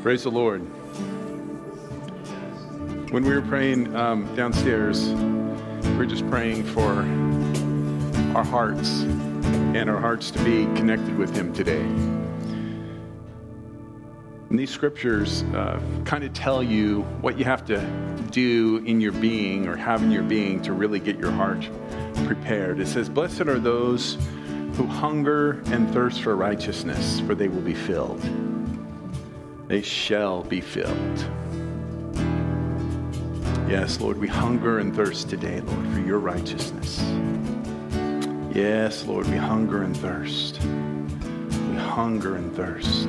Praise the Lord. When we were praying downstairs, we were just praying for our hearts and our hearts to be connected with Him today. And these scriptures kind of tell you what you have to do in your being or have in your being to really get your heart prepared. It says, "Blessed are those who hunger and thirst for righteousness, for they will be filled." They shall be filled. Yes, Lord, we hunger and thirst today, Lord, for your righteousness. Yes, Lord, we hunger and thirst. We hunger and thirst.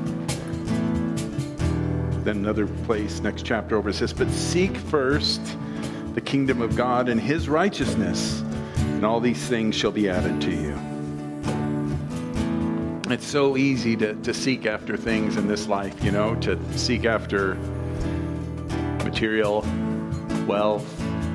Then another place, next chapter over, it says, "But seek first the kingdom of God and His righteousness, and all these things shall be added to you." It's so easy to seek after things in this life, to seek after material, wealth,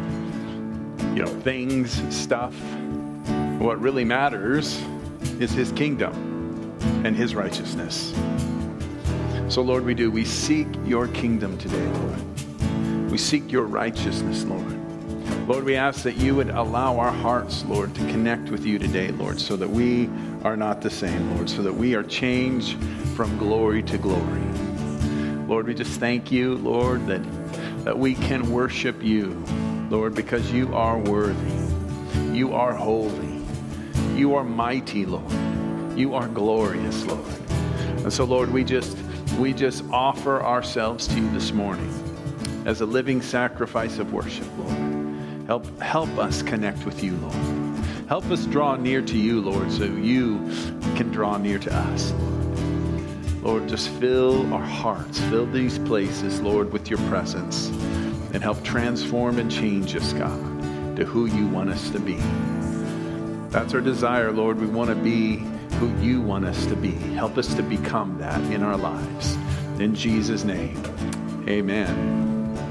things, stuff. What really matters is His kingdom and His righteousness. So, Lord, we seek your kingdom today, Lord. We seek your righteousness, Lord. Lord, we ask that you would allow our hearts, Lord, to connect with you today, Lord, so that we are not the same, Lord, so that we are changed from glory to glory. Lord, we just thank you, Lord, that we can worship you, Lord, because you are worthy. You are holy. You are mighty, Lord. You are glorious, Lord. And so, Lord, we just offer ourselves to you this morning as a living sacrifice of worship, Lord. Help us connect with you, Lord. Help us draw near to you, Lord, so you can draw near to us, Lord. Lord, just fill our hearts, fill these places, Lord, with your presence, and help transform and change us, God, to who you want us to be. That's our desire, Lord. We want to be who you want us to be. Help us to become that in our lives. In Jesus' name, amen.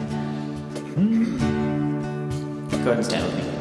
Go ahead and stand with me.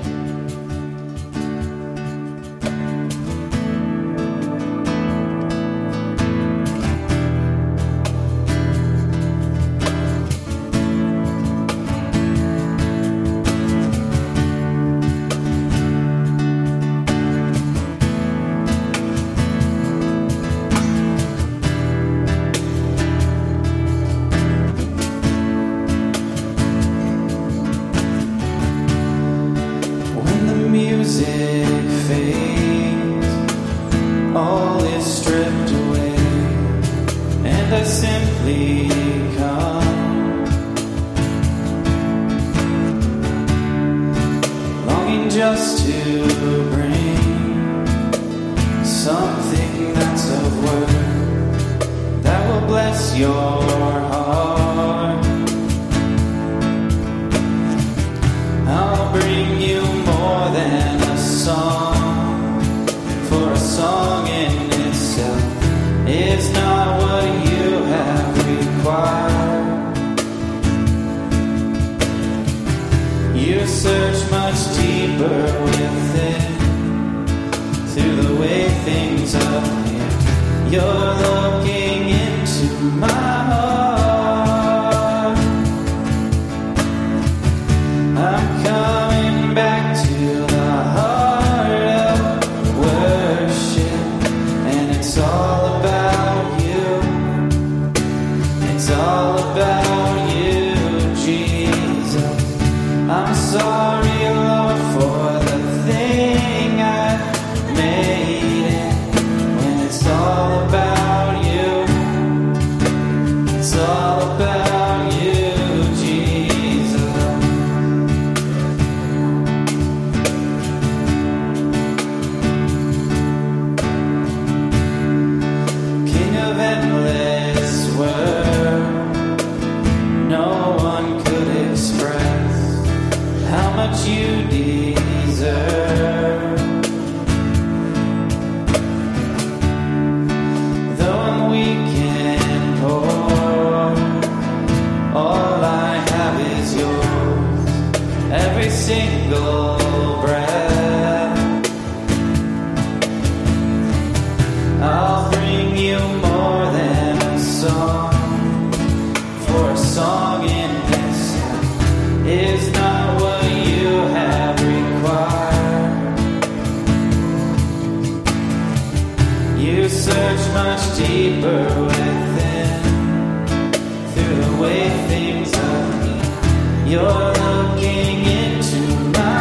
deeper within. Through the way things are, you're looking into my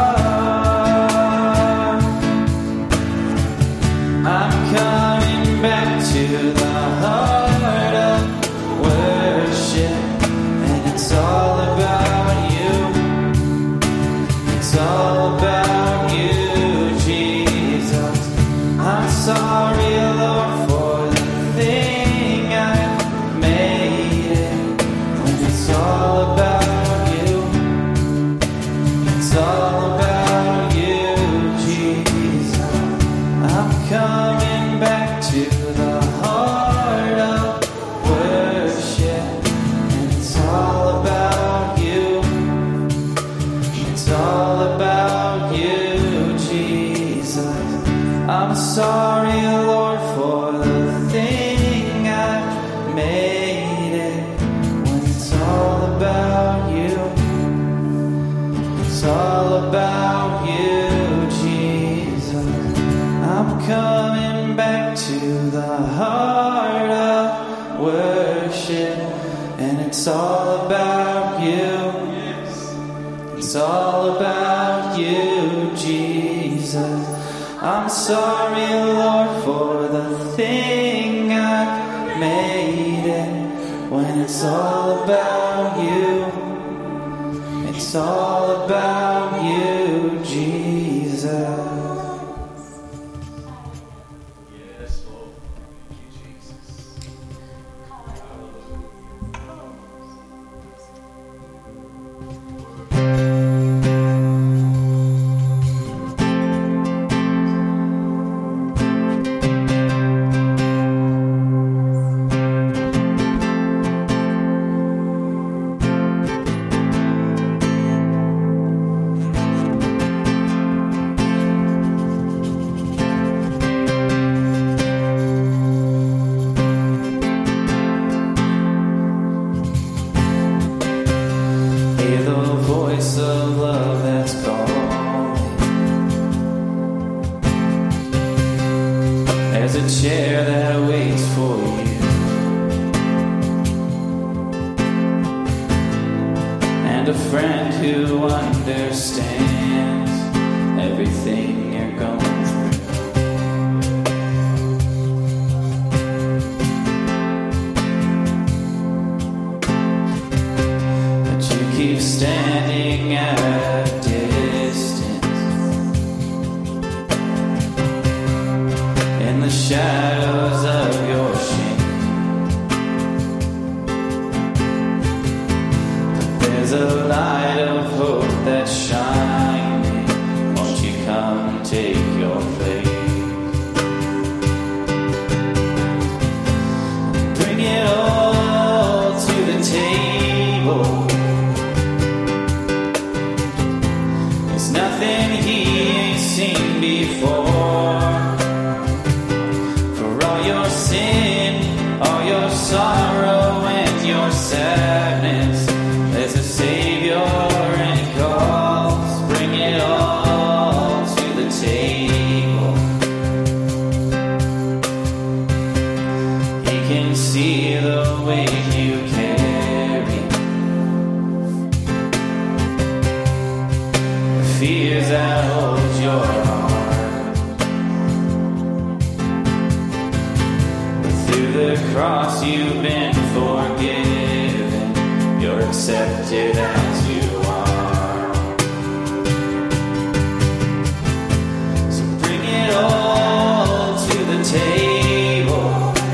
heart. I'm coming back to the heart of worship, and it's all about you. It's all about you, Jesus. I'm sorry, Lord, for the thing I made it. When it's all about you, it's all about you, Jesus. I'm coming back to the heart of worship, and it's all about you. It's all about you, Jesus. I'm sorry, Lord, for the thing I made it. When it's all about you, it's all about you, Jesus. I'm coming back to the heart of worship, and it's all about you. It's all about you, Jesus. I'm sorry, Lord, for the thing I made it. When it's all about you, it's all about you, Jesus. Yes, Lord. Thank you, Jesus. Hear the voice of love that's calling. There's a chair that waits for you, and a friend who understands everything you're going through. But you keep standing at a distance in the shadows of your shame. But there's a light of hope that's shining. Won't you come take your place? Bring it all to the table. There's nothing he ain't seen before. For all your sin, all your sorrow, and your sadness, there's a Savior and he calls. Bring it all to the table. He can see the weight you carry, the fears that hold your heart. But through the cross you've been forgiven. You're accepted as you are. So bring it all to the table.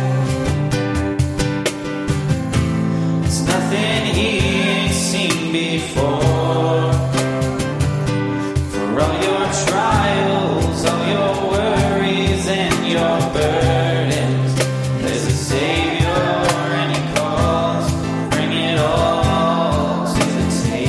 It's nothing he ain't seen before. For all your trials, all your worries, and your burdens, there's a Savior and he calls. Bring it all to the table.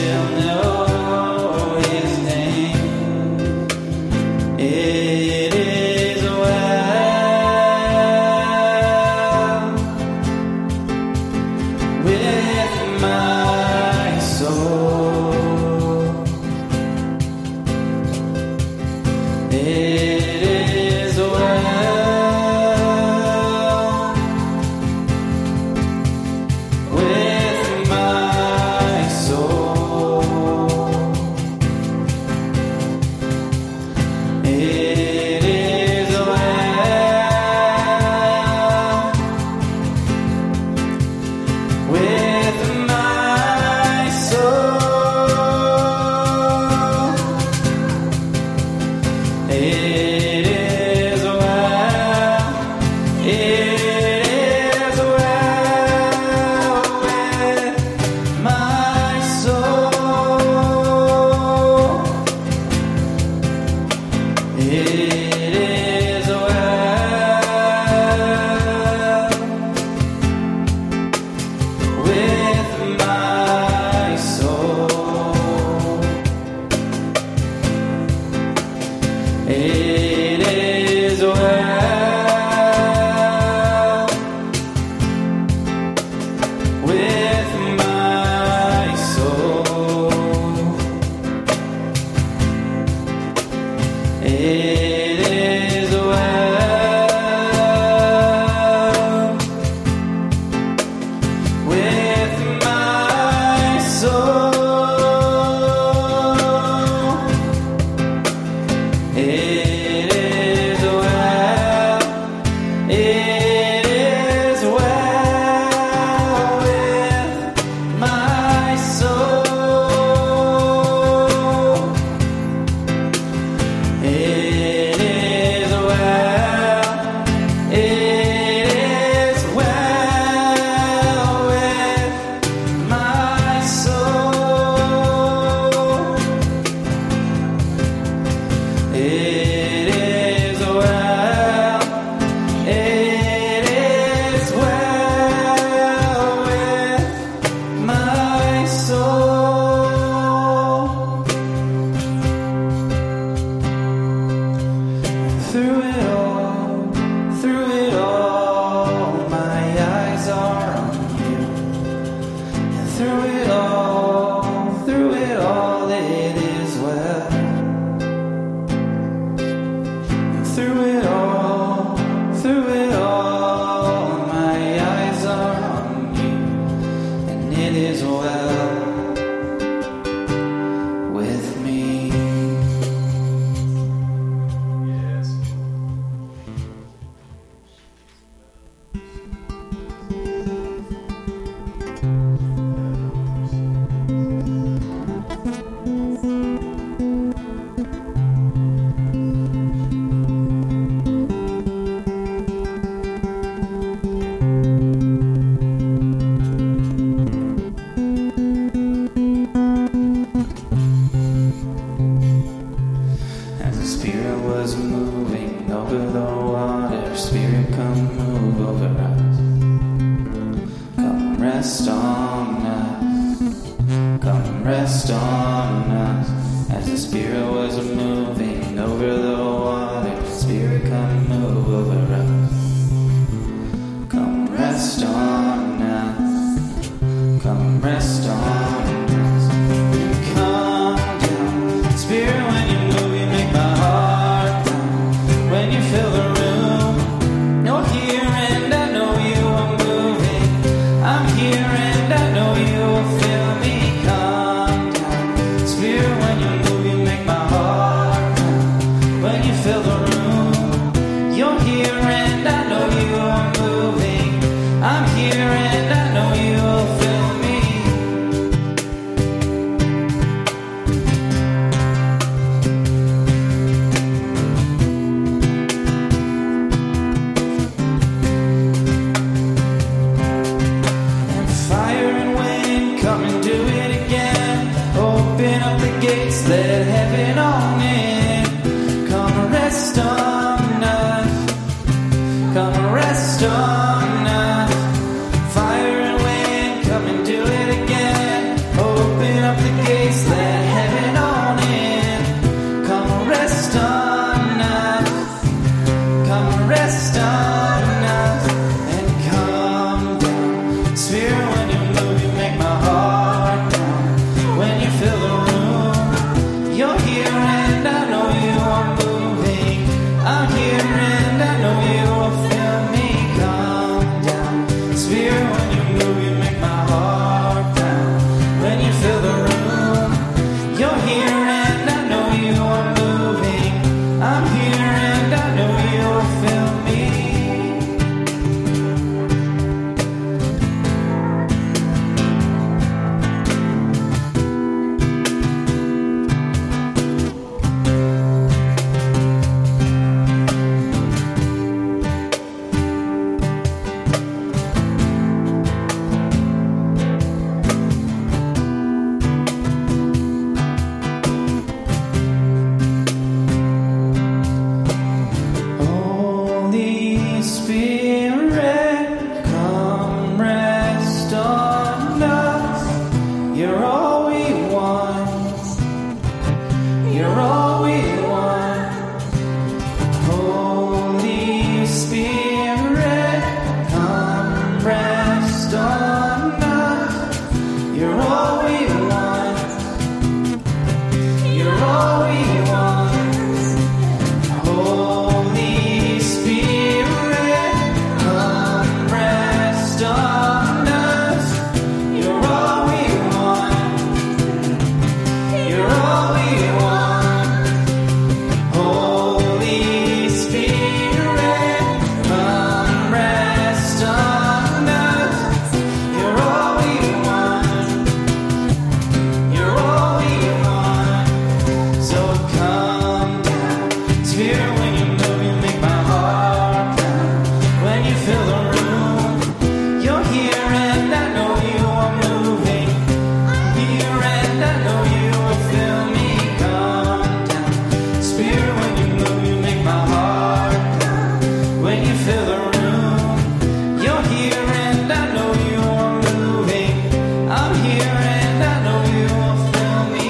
shall know his name. It is well with my soul. It is well with my soul. It is well with my soul. It is well. It is well with my soul. It is well with my soul. It is well with my soul. It is well with my soul. It is well. It is well with my soul. It is well. It is well with my soul. It is well. It is well with my soul. Through it all, my eyes are on you. And through it all, it is well. And through it all, my eyes are on you. And it is well with me. As the Spirit was moving over the water, Spirit, come move over us. Come rest on us. Come rest on us. As the Spirit was moving over the water, Spirit, come move over us. Come rest on us. Come rest on us. Come down, Spirit, when you move, you make my heart pound. When you fill the room, you're here and I know you are moving. I'm here and I know you will fill me. Come down, Spirit, when you move, you make my heart pound. When you fill the room, you're here and I know you are moving. I'm here and I know you will fill me. And fire and wind, come and do it again. Open up the gates, let heaven on in. Come and rest on us. Come and rest on us. Fire and wind, come and do it again. Open up the gates. You're all we want. Holy Spirit, come rest on us. You're all we want. You're all we want. Holy Spirit, come rest on us. You're all we want. You're all we want. Holy Spirit, come rest on us. You're all we want. You're all we want. So come down, Spirit, when you move, you make my heart pound. When you fill the room, you're here and I know you are moving. Here and I know you will fill me. Come down, Spirit, when you move, you make my heart pound. When you fill the room, you're here and I know you are moving. I'm here and I know you will fill me.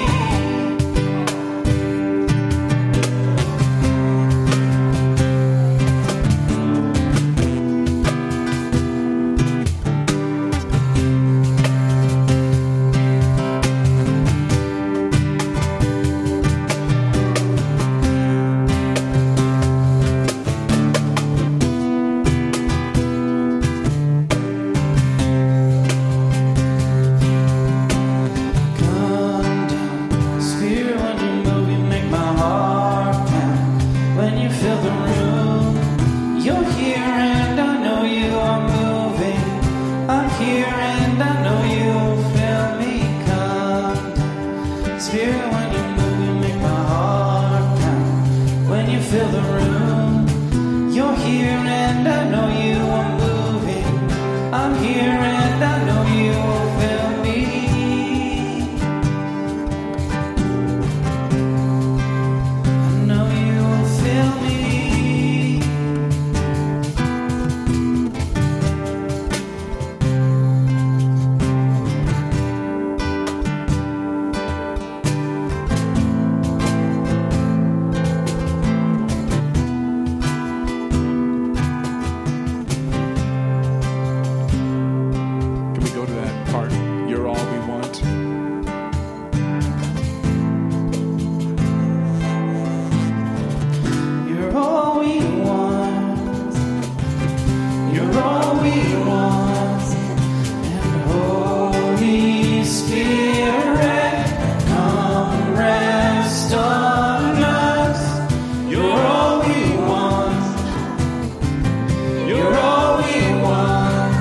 Come down, Spirit, when you move, you make my heart pound. When you fill the room, you're here and I know you are moving. I'm here and I know you will fill me. Come down, Spirit, when you move, you make my heart pound. When you fill the room, you're here and I know you are moving. I'm here and I know you will fill me. I know you will fill me. Can we go to that part? You're all we want. You're all we want. You're all we want. And Holy Spirit, come rest on us. You're all we want. You're all we want.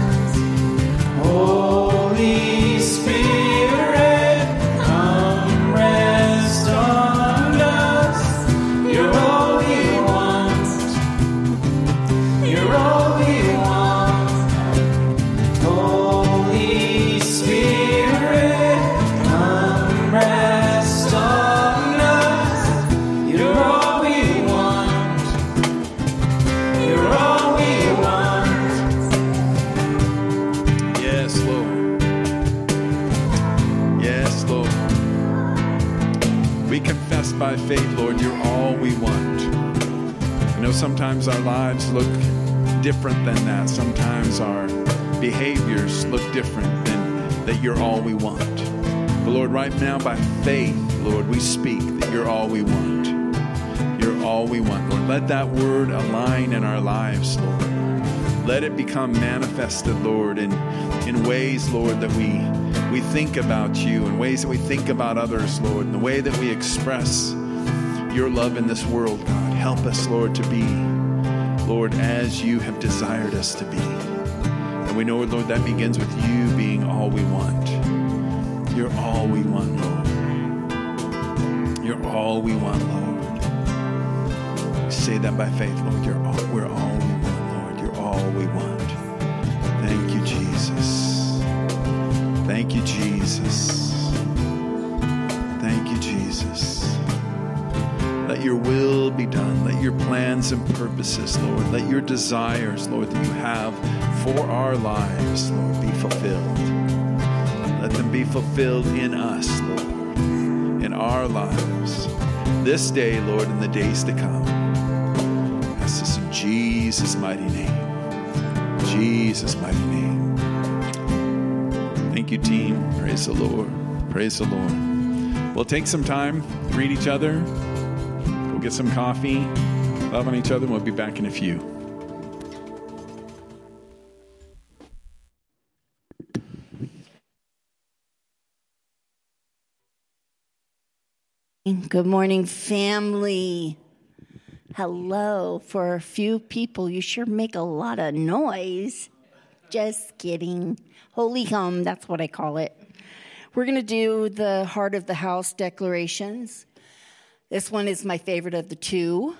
Holy Spirit, come rest on us. You're all we want. You're all we want. Holy Spirit, come rest on us. You're all we want. You're all we want. Yes, Lord. Yes, Lord. We confess by faith, Lord, you're all we want. I know sometimes our lives look different than that. Sometimes our behaviors look different than that you're all we want. But Lord, right now by faith, Lord, we speak that you're all we want. You're all we want, Lord. Let that word align in our lives, Lord. Let it become manifested, Lord, in ways, Lord, that we think about you, in ways that we think about others, Lord, in the way that we express your love in this world, God. Help us, Lord, to be, Lord, as you have desired us to be. And we know, Lord, that begins with you being all we want. You're all we want, Lord. You're all we want, Lord. We say that by faith, Lord. We're all we want, Lord. You're all we want. Thank you, Jesus. Thank you, Jesus. Thank you, Jesus. Let your will be done. Let your plans and purposes, Lord, let your desires, Lord, that you have for our lives, Lord, be fulfilled. Let them be fulfilled in us, Lord, in our lives. this day, Lord, and the days to come. This is in Jesus' mighty name. Jesus' mighty name. Thank you, team. Praise the Lord. Praise the Lord. We'll take some time, greet each other, go get some coffee, love on each other, and we'll be back in a few. Good morning, family. Hello. For a few people, you sure make a lot of noise. Just kidding. Holy hum, that's what I call it. We're going to do the heart of the house declarations. This one is my favorite of the two.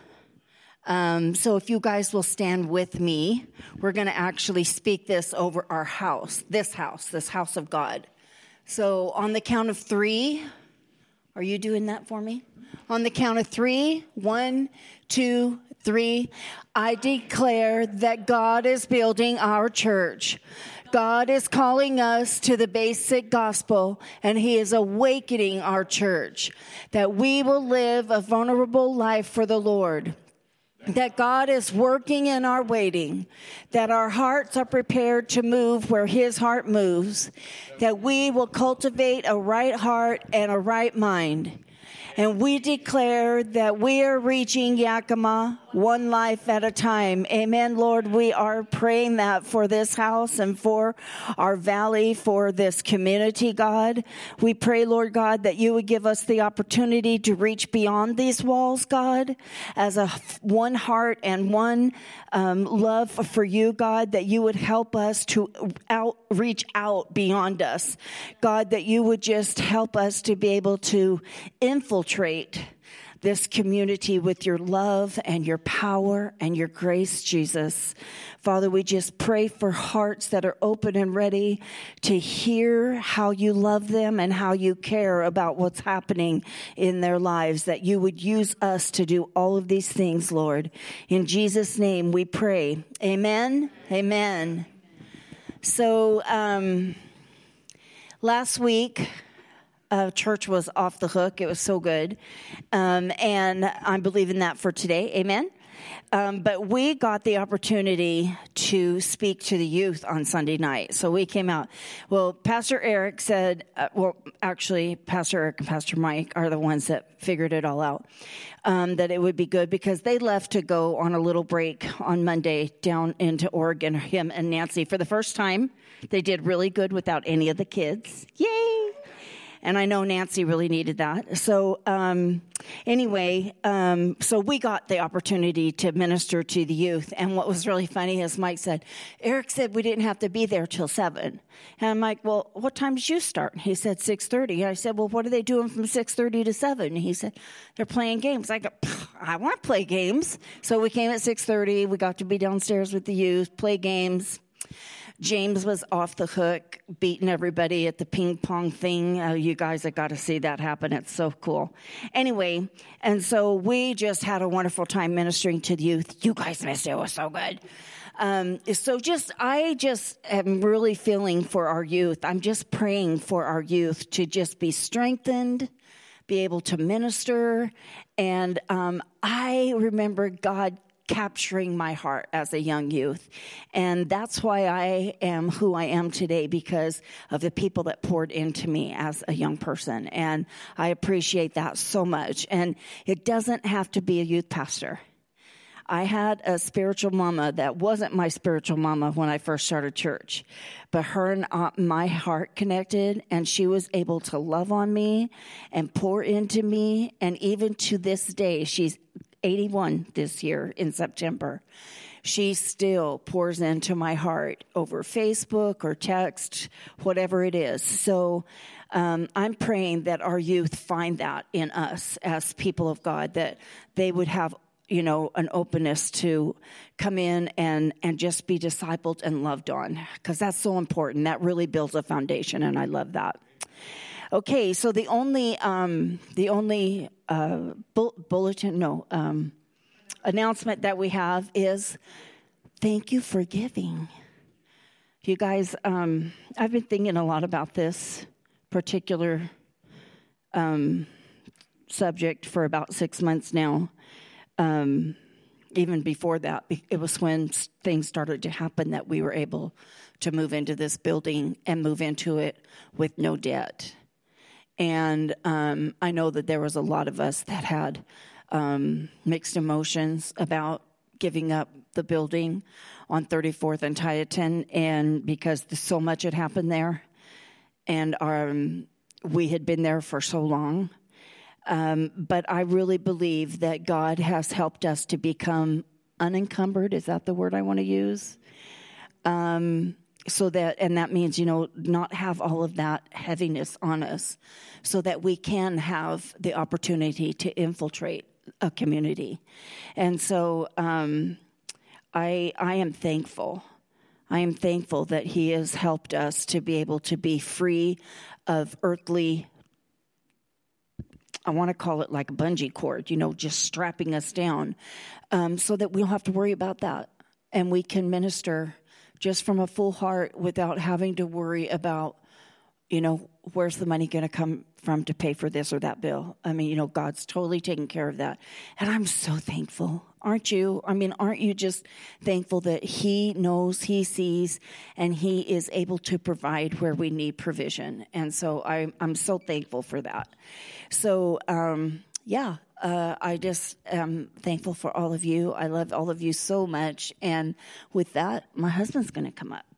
So if you guys will stand with me, we're going to actually speak this over our house, this house of God. So on the count of 3, are you doing that for me? On the count of 3, 1, 2, 3, I declare that God is building our church. God is calling us to the basic gospel, and He is awakening our church, that we will live a vulnerable life for the Lord. That God is working in our waiting, that our hearts are prepared to move where His heart moves, that we will cultivate a right heart and a right mind. And we declare that we are reaching Yakima one life at a time. Amen, Lord. We are praying that for this house and for our valley, for this community, God. We pray, Lord God, that you would give us the opportunity to reach beyond these walls, God, as a one heart and one love for you, God, that you would help us to reach out beyond us. God, that you would just help us to be able to infiltrate this community with your love and your power and your grace, Jesus. Father, we just pray for hearts that are open and ready to hear how you love them and how you care about what's happening in their lives, that you would use us to do all of these things, Lord. In Jesus' name we pray. Amen. Amen. So, last week, church was off the hook. It was so good. And I'm believing that for today. Amen. But we got the opportunity to speak to the youth on Sunday night. So we came out. Well, Pastor Eric said, actually, Pastor Eric and Pastor Mike are the ones that figured it all out, that it would be good because they left to go on a little break on Monday down into Oregon, him and Nancy. For the first time, they did really good without any of the kids. Yay! And I know Nancy really needed that. So anyway, so we got the opportunity to minister to the youth. And what was really funny is Mike said, Eric said we didn't have to be there till 7. And I'm like, well, what time did you start? He said 6:30. I said, well, what are they doing from 6:30 to 7? He said, they're playing games. I go, I want to play games. So we came at 6:30. We got to be downstairs with the youth, play games. James was off the hook, beating everybody at the ping pong thing. You guys have got to see that happen. It's so cool. Anyway, and so we just had a wonderful time ministering to the youth. You guys missed it. It was so good. I just am really feeling for our youth. I'm just praying for our youth to just be strengthened, be able to minister. And I remember God capturing my heart as a young youth. And that's why I am who I am today, because of the people that poured into me as a young person. And I appreciate that so much. And it doesn't have to be a youth pastor. I had a spiritual mama that wasn't my spiritual mama when I first started church, but her and my heart connected, and she was able to love on me and pour into me. And even to this day, she's 81 this year in September. She still pours into my heart over Facebook or text, whatever it is. So I'm praying that our youth find that in us as people of God, that they would have, an openness to come in and just be discipled and loved on, because that's so important. That really builds a foundation, and I love that. Okay, so the only announcement that we have is thank you for giving. You guys, I've been thinking a lot about this particular subject for about 6 months now. Even before that, it was when things started to happen that we were able to move into this building and move into it with no debt. And I know that there was a lot of us that had mixed emotions about giving up the building on 34th and Tieton, and because so much had happened there, and we had been there for so long. But I really believe that God has helped us to become unencumbered. Is that the word I want to use? So that, and that means, not have all of that heaviness on us, so that we can have the opportunity to infiltrate a community. And so I am thankful. I am thankful that He has helped us to be able to be free of earthly, I want to call it like a bungee cord, just strapping us down, so that we don't have to worry about that. And we can minister just from a full heart without having to worry about, where's the money going to come from to pay for this or that bill? I mean, God's totally taking care of that. And I'm so thankful. Aren't you? I mean, aren't you just thankful that He knows, He sees, and He is able to provide where we need provision? And so I'm so thankful for that. So, I just am thankful for all of you. I love all of you so much. And with that, my husband's going to come up.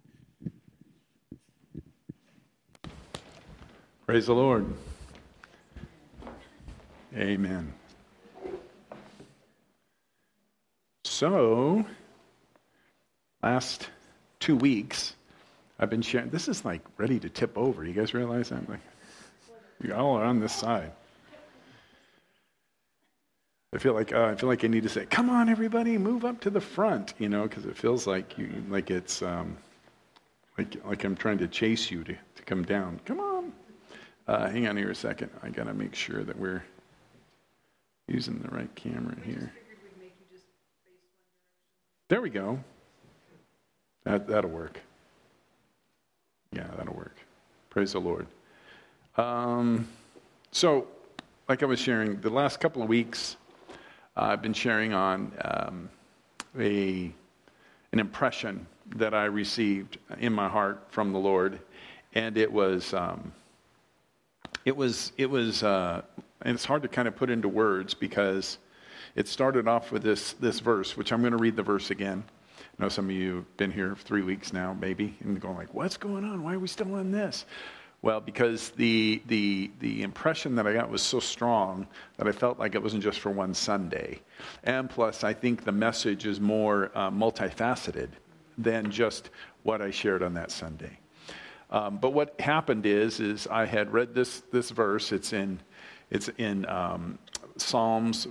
Praise the Lord. Amen. So, last 2 weeks, I've been sharing. This is like ready to tip over. You guys realize that? Like, you all are on this side. I feel like I need to say, "Come on, everybody, move up to the front," because it feels like it's like I'm trying to chase you to come down. Come on. Hang on here a second. I gotta make sure that we're using the right camera here. There we go. That'll work. Yeah, that'll work. Praise the Lord. So, like I was sharing, the last couple of weeks, I've been sharing on an impression that I received in my heart from the Lord, and it was, and it's hard to kind of put into words because it started off with this verse, which I'm going to read the verse again. I know some of you have been here 3 weeks now, maybe, and going like, "What's going on? Why are we still on this?" Well, because the impression that I got was so strong that I felt like it wasn't just for one Sunday. And plus, I think the message is more multifaceted than just what I shared on that Sunday. But what happened is I had read this verse. It's in Psalms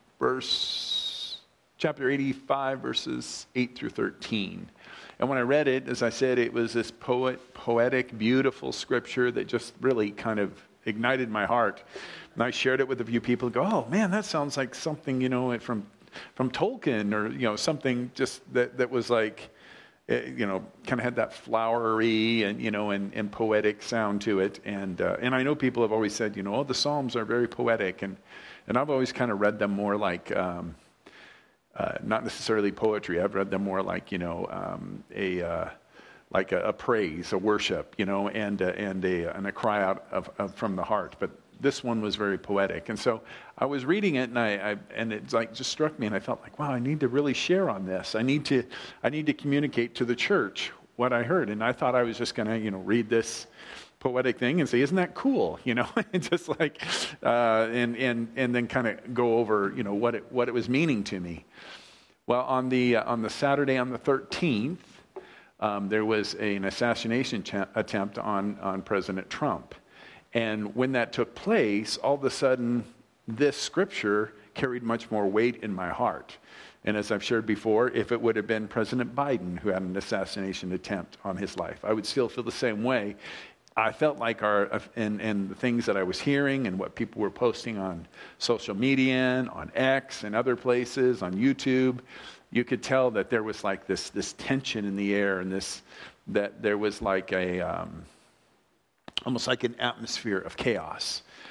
chapter 85, verses 8 through 13. And when I read it, as I said, it was this poetic, beautiful scripture that just really kind of ignited my heart. And I shared it with a few people and go, "Oh man, that sounds like something, from Tolkien, or, something just that was like, kind of had that flowery and, and poetic sound to it." And I know people have always said, the Psalms are very poetic. And I've always kind of read them more like, not necessarily poetry. I've read them more like, a praise, a worship, and a cry out from the heart. But this one was very poetic. And so I was reading it, and it like just struck me, and I felt like, wow, I need to really share on this. I need to communicate to the church what I heard. And I thought I was just going to, read this poetic thing and say, "Isn't that cool?" And just like, and then kind of go over, what it was meaning to me. Well, on the Saturday on the 13th, there was an assassination attempt on President Trump. And when that took place, all of a sudden, this scripture carried much more weight in my heart. And as I've shared before, if it would have been President Biden who had an assassination attempt on his life, I would still feel the same way. I felt like and the things that I was hearing and what people were posting on social media, and on X and other places, on YouTube, you could tell that there was like this tension in the air, and that there was like almost like an atmosphere of chaos.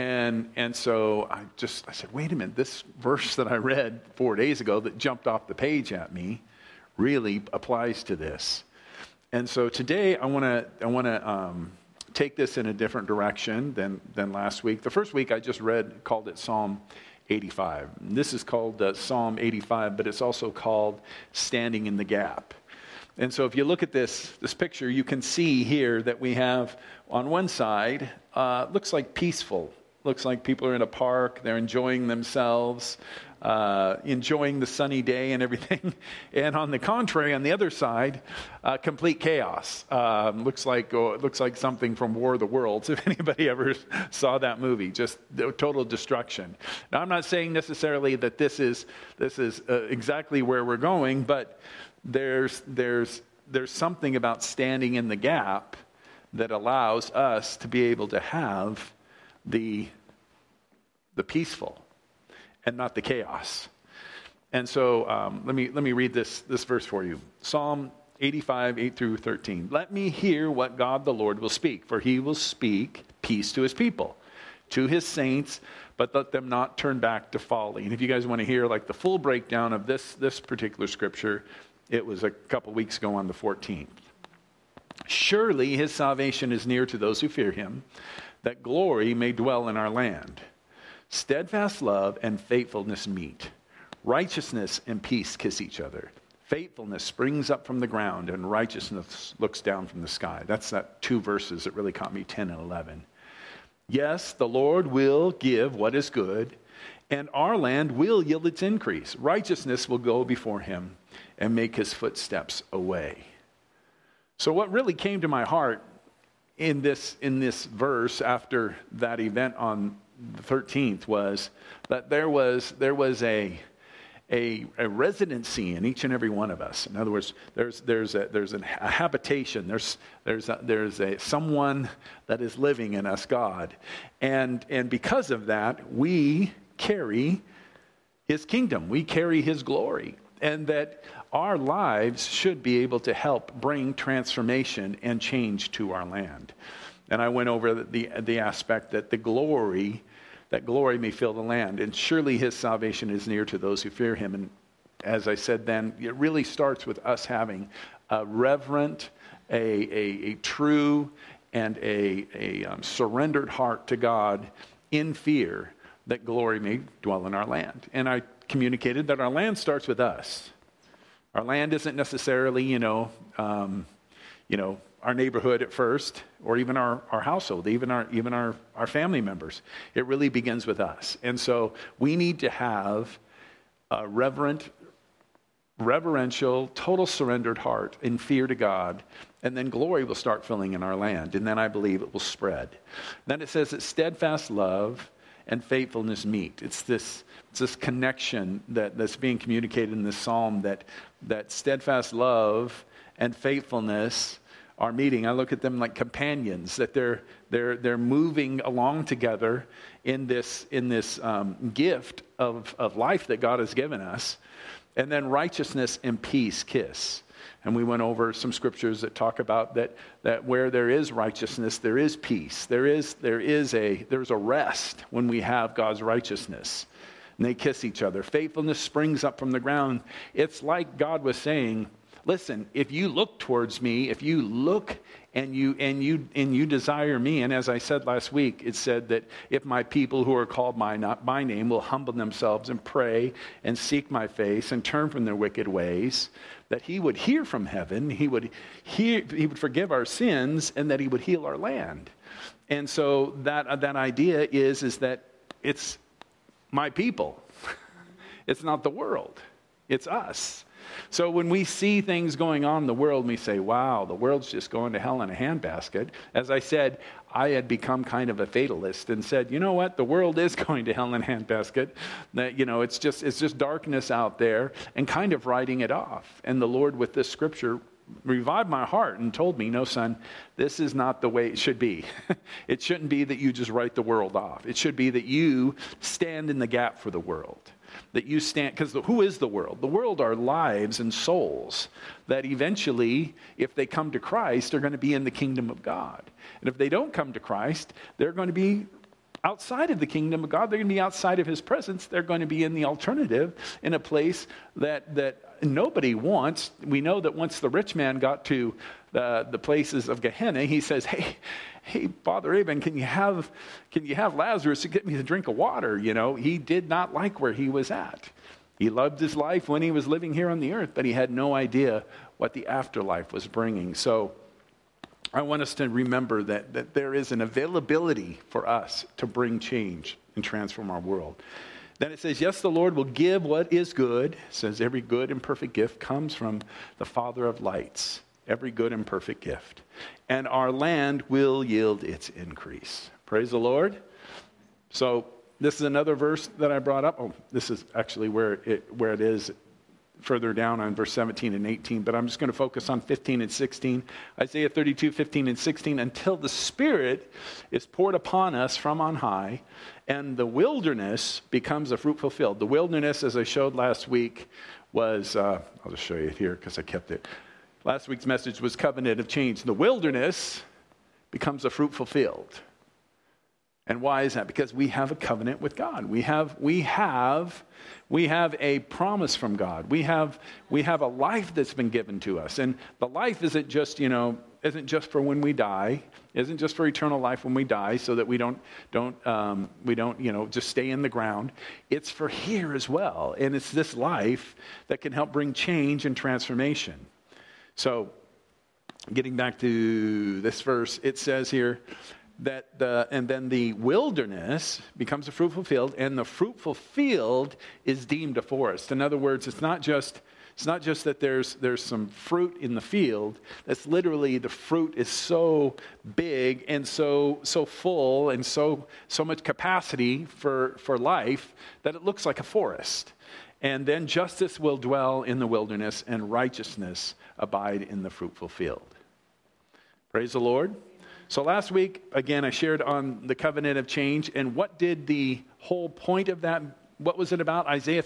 And so I said, wait a minute, this verse that I read 4 days ago that jumped off the page at me really applies to this. And so today I want to take this in a different direction than last week. The first week I just called it Psalm 85. This is called Psalm 85, but it's also called Standing in the Gap. And so if you look at this picture, you can see here that we have on one side, looks like peaceful. Looks like people are in a park, they're enjoying themselves, enjoying the sunny day and everything. And on the contrary, on the other side, complete chaos. Looks like something from War of the Worlds, if anybody ever saw that movie, just total destruction. Now, I'm not saying necessarily that this is exactly where we're going, but there's something about standing in the gap that allows us to be able to have the peaceful and not the chaos. And so let me read this verse for you. Psalm 85, 8 through 13. Let me hear what God the Lord will speak, for he will speak peace to his people, to his saints, but let them not turn back to folly. And if you guys want to hear like the full breakdown of this particular scripture, it was a couple weeks ago on the 14th. Surely his salvation is near to those who fear him, that glory may dwell in our land. Steadfast love and faithfulness meet. Righteousness and peace kiss each other. Faithfulness springs up from the ground, and righteousness looks down from the sky. That's that 2 verses that really caught me, 10 and 11. Yes, the Lord will give what is good, and our land will yield its increase. Righteousness will go before him and make his footsteps a way. So what really came to my heart in this verse after that event on the 13th was that there was a residency in each and every one of us. In other words, there's a habitation. There's someone that is living in us, God, and because of that, we carry his kingdom. We carry his glory, and that our lives should be able to help bring transformation and change to our land. And I went over the aspect that glory may fill the land. And surely his salvation is near to those who fear him. And as I said then, it really starts with us having a reverent, a true, and a surrendered heart to God in fear that glory may dwell in our land. And I communicated that our land starts with us. Our land isn't necessarily, our neighborhood at first, or even our household, even our family members. It really begins with us. And so we need to have a reverential, total surrendered heart in fear to God, and then glory will start filling in our land, and then I believe it will spread. Then it says that steadfast love and faithfulness meet. It's this connection that's being communicated in this psalm, that steadfast love and faithfulness are meeting. I look at them like companions, that they're moving along together in this gift of life that God has given us. And then righteousness and peace kiss. And we went over some scriptures that talk about that where there is righteousness, there is peace. There's a rest when we have God's righteousness. And they kiss each other. Faithfulness springs up from the ground. It's like God was saying, listen, if you look towards me, if you look and you desire me, and as I said last week, it said that if my people who are called not by name will humble themselves and pray and seek my face and turn from their wicked ways, that he would hear from heaven, he would forgive our sins, and that he would heal our land. And so that idea is that it's my people. It's not the world. It's us. So when we see things going on in the world, we say, wow, the world's just going to hell in a handbasket. As I said, I had become kind of a fatalist and said, you know what, the world is going to hell in a handbasket. That, it's just darkness out there, and kind of writing it off. And the Lord, with this scripture, revived my heart and told me, no, son, this is not the way it should be. It shouldn't be that you just write the world off. It should be that you stand in the gap for the world. That you stand, because who is the world? The world are lives and souls that eventually, if they come to Christ, are going to be in the kingdom of God. And if they don't come to Christ, they're going to be outside of the kingdom of God. They're going to be outside of his presence. They're going to be in the alternative, in a place that nobody wants. We know that once the rich man got to the places of Gehenna, he says, hey, Father Abraham, can you have Lazarus to get me a drink of water? You know, he did not like where he was at. He loved his life when he was living here on the earth, but he had no idea what the afterlife was bringing. So I want us to remember that there is an availability for us to bring change and transform our world. Then it says, yes, the Lord will give what is good. It says every good and perfect gift comes from the Father of lights. Every good and perfect gift. And our land will yield its increase. Praise the Lord. So this is another verse that I brought up. Oh, this is actually where it is further down on verse 17 and 18, but I'm just going to focus on 15 and 16. Isaiah 32, 15 and 16, until the Spirit is poured upon us from on high, and the wilderness becomes a fruitful field. The wilderness, as I showed last week, was, I'll just show you it here because I kept it. Last week's message was covenant of change. The wilderness becomes a fruitful field. And why is that? Because we have a covenant with God. We have a promise from God. We have a life that's been given to us. And the life isn't just for when we die. Isn't just for eternal life when we die, so that we don't just stay in the ground. It's for here as well. And it's this life that can help bring change and transformation. So, getting back to this verse, it says here that then the wilderness becomes a fruitful field, and the fruitful field is deemed a forest. In other words, it's not just that there's some fruit in the field. That's literally, the fruit is so big and so full and so much capacity for life that it looks like a forest. And then justice will dwell in the wilderness, and righteousness abide in the fruitful field. Praise the Lord. So last week, again, I shared on the covenant of change. And what did the whole point of that, what was it about? Isaiah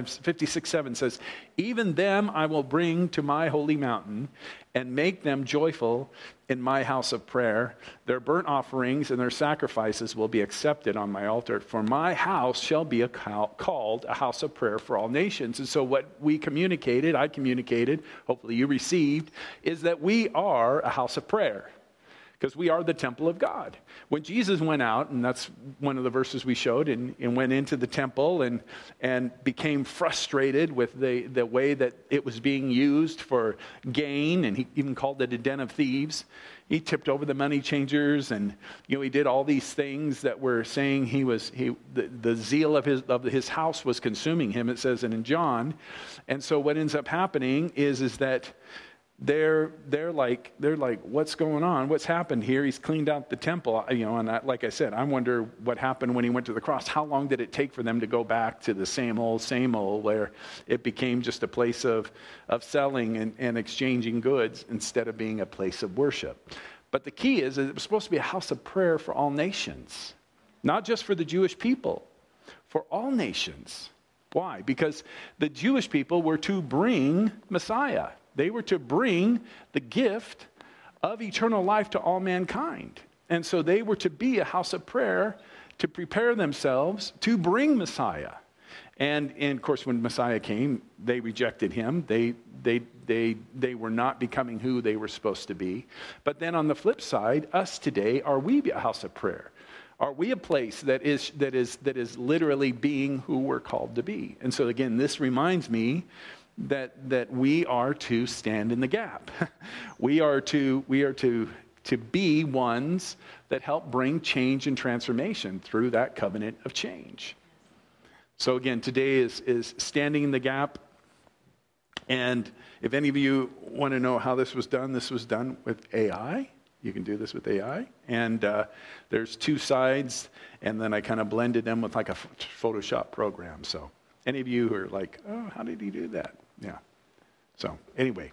56:7 says, even them I will bring to my holy mountain and make them joyful in my house of prayer. Their burnt offerings and their sacrifices will be accepted on my altar. For my house shall be called a house of prayer for all nations. And so what I communicated, hopefully you received, is that we are a house of prayer. Because we are the temple of God. When Jesus went out, and that's one of the verses we showed, and went into the temple and became frustrated with the way that it was being used for gain, and he even called it a den of thieves. He tipped over the money changers, and he did all these things that were saying the zeal of his house was consuming him. It says it in John. And so what ends up happening is that they're like, what's going on? What's happened here? He's cleaned out the temple, and like I said, I wonder what happened when he went to the cross. How long did it take for them to go back to the same old, where it became just a place of selling and exchanging goods instead of being a place of worship? But the key is it was supposed to be a house of prayer for all nations, not just for the Jewish people, for all nations. Why? Because the Jewish people were to bring Messiah. They were to bring the gift of eternal life to all mankind. And so they were to be a house of prayer to prepare themselves to bring Messiah. And of course, when Messiah came, they rejected him. They were not becoming who they were supposed to be. But then on the flip side, us today, are we a house of prayer? Are we a place that is literally being who we're called to be? And so again, this reminds me that we are to stand in the gap. We are to be ones that help bring change and transformation through that covenant of change. So again, today is standing in the gap. And if any of you want to know how this was done with AI. You can do this with AI. And there's two sides, and then I kind of blended them with like a Photoshop program. So any of you who are like, oh, how did he do that? Yeah. So anyway,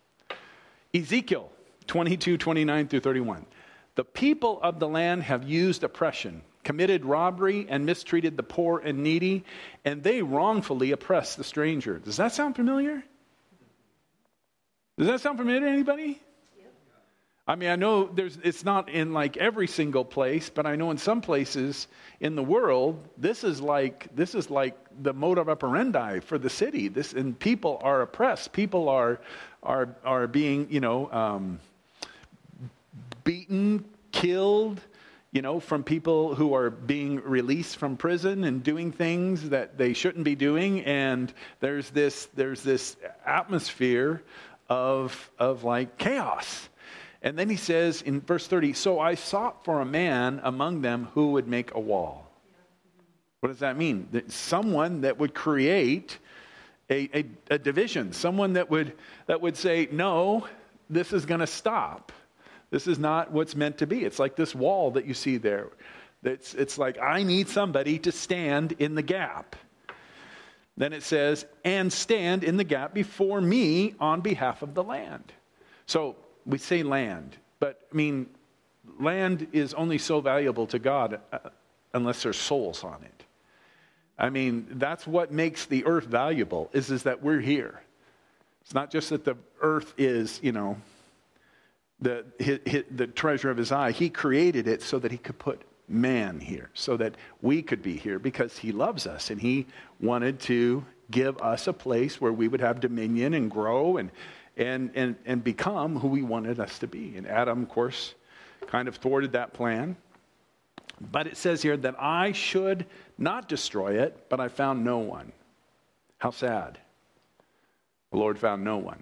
Ezekiel 22:29-31. The people of the land have used oppression, committed robbery, and mistreated the poor and needy, and they wrongfully oppress the stranger. Does that sound familiar? Does that sound familiar to anybody? I mean, I know it's not in like every single place, but I know in some places in the world, this is like the modus operandi for the city. And people are oppressed. People are being, beaten, killed, from people who are being released from prison and doing things that they shouldn't be doing. And there's this atmosphere of like chaos. And then he says in verse 30, so I sought for a man among them who would make a wall. What does that mean? Someone that would create a division. Someone that would say, no, this is going to stop. This is not what's meant to be. It's like this wall that you see there. It's like, I need somebody to stand in the gap. Then it says, and stand in the gap before me on behalf of the land. So we say land, but I mean, land is only so valuable to God unless there's souls on it. I mean, that's what makes the earth valuable, is that we're here. It's not just that the earth is, the treasure of his eye. He created it so that he could put man here, so that we could be here, because he loves us and he wanted to give us a place where we would have dominion and grow and become who he wanted us to be. And Adam, of course, kind of thwarted that plan. But it says here that I should not destroy it, but I found no one. How sad. The Lord found no one.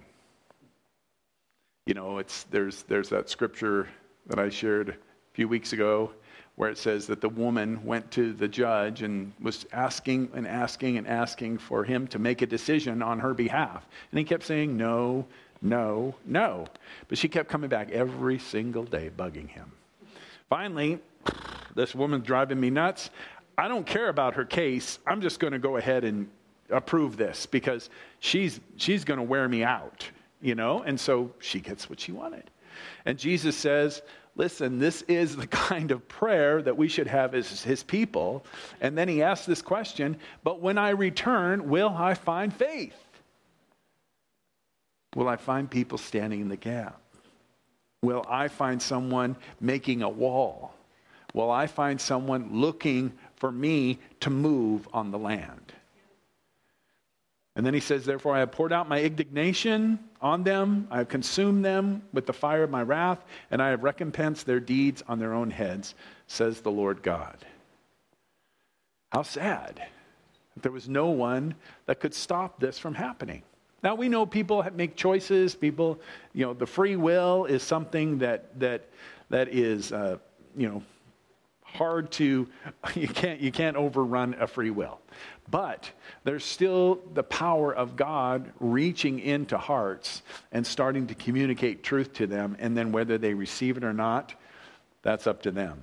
There's that scripture that I shared a few weeks ago where it says that the woman went to the judge and was asking and asking and asking for him to make a decision on her behalf. And he kept saying no, no, no. But she kept coming back every single day, bugging him. Finally, this woman's driving me nuts. I don't care about her case. I'm just going to go ahead and approve this because she's going to wear me out, And so she gets what she wanted. And Jesus says, listen, this is the kind of prayer that we should have as his people. And then he asks this question, but when I return, will I find faith? Will I find people standing in the gap? Will I find someone making a wall? Will I find someone looking for me to move on the land? And then he says, therefore I have poured out my indignation on them. I have consumed them with the fire of my wrath, and I have recompensed their deeds on their own heads, says the Lord God. How sad that there was no one that could stop this from happening. Now, we know people make choices. People, the free will is something that is, hard to, you can't overrun a free will. But there's still the power of God reaching into hearts and starting to communicate truth to them. And then whether they receive it or not, that's up to them.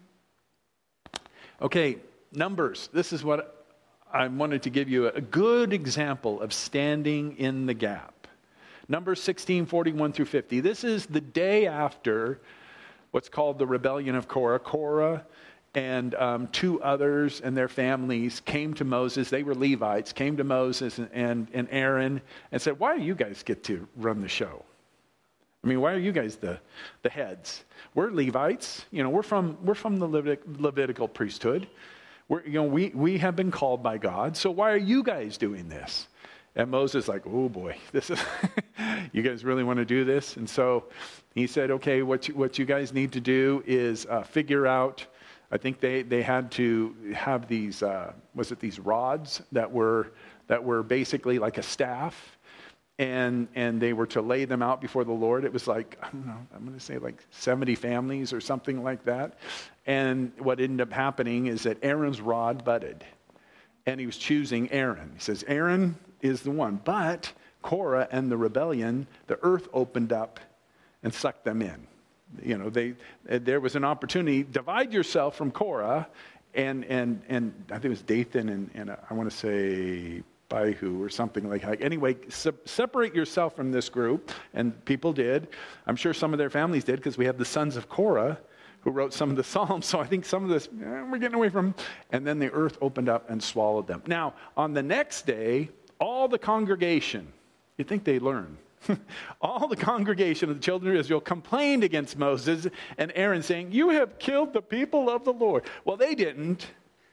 Okay, Numbers. This is what I wanted to give you a good example of standing in the gap. Numbers 16:41 through 50. This is the day after what's called the rebellion of Korah. Korah and two others and their families came to Moses. They were Levites, came to Moses and Aaron and said, why do you guys get to run the show? I mean, why are you guys the heads? We're Levites. We're from the Levitical priesthood. We have been called by God. So why are you guys doing this? And Moses is like, oh boy, this is you guys really want to do this? And so he said, okay, what you guys need to do is figure out. I think they had to have these these rods that were basically like a staff, and they were to lay them out before the Lord. It was like, I don't know, I'm going to say like 70 families or something like that. And what ended up happening is that Aaron's rod budded, and he was choosing Aaron. He says, Aaron is the one. But Korah and the rebellion, the earth opened up and sucked them in. There was an opportunity. Divide yourself from Korah, and I think it was Dathan and I want to say Abihu or something like that. Anyway, separate yourself from this group, and people did. I'm sure some of their families did, because we have the sons of Korah who wrote some of the Psalms. So I think some of this, we're getting away from. And then the earth opened up and swallowed them. Now, on the next day, all the congregation, you'd think they learn. All the congregation of the children of Israel complained against Moses and Aaron, saying, "You have killed the people of the Lord." Well, they didn't.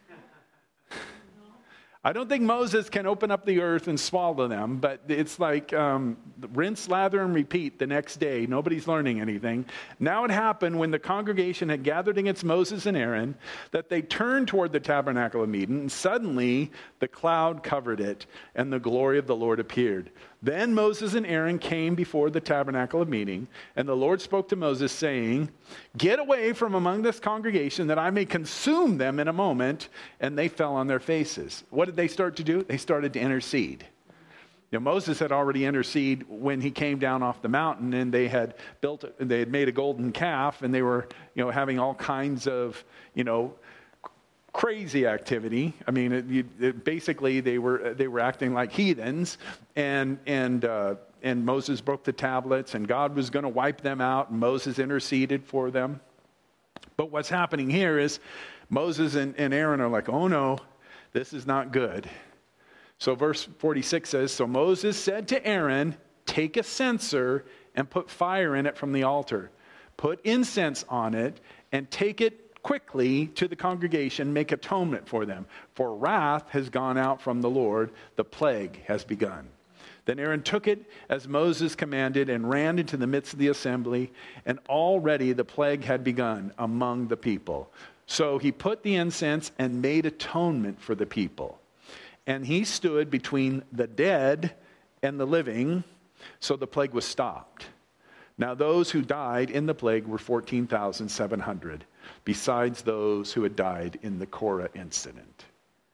I don't think Moses can open up the earth and swallow them, but it's like rinse, lather, and repeat the next day. Nobody's learning anything. Now it happened when the congregation had gathered against Moses and Aaron that they turned toward the tabernacle of meeting, and suddenly the cloud covered it, and the glory of the Lord appeared. Then Moses and Aaron came before the tabernacle of meeting, and the Lord spoke to Moses, saying, "Get away from among this congregation, that I may consume them in a moment." And they fell on their faces. What did they start to do? They started to intercede. You know, Moses had already interceded when he came down off the mountain, and they had made a golden calf, and they were, having all kinds of, crazy activity. I mean, basically they were acting like heathens, and Moses broke the tablets, and God was going to wipe them out, and Moses interceded for them. But what's happening here is Moses and Aaron are like, "Oh no, this is not good." So verse 46 says, "So Moses said to Aaron, 'Take a censer and put fire in it from the altar. Put incense on it and take it quickly to the congregation, make atonement for them. For wrath has gone out from the Lord, the plague has begun.' Then Aaron took it as Moses commanded and ran into the midst of the assembly, and already the plague had begun among the people. So he put the incense and made atonement for the people. And he stood between the dead and the living, so the plague was stopped. Now those who died in the plague were 14,700, besides those who had died in the Korah incident."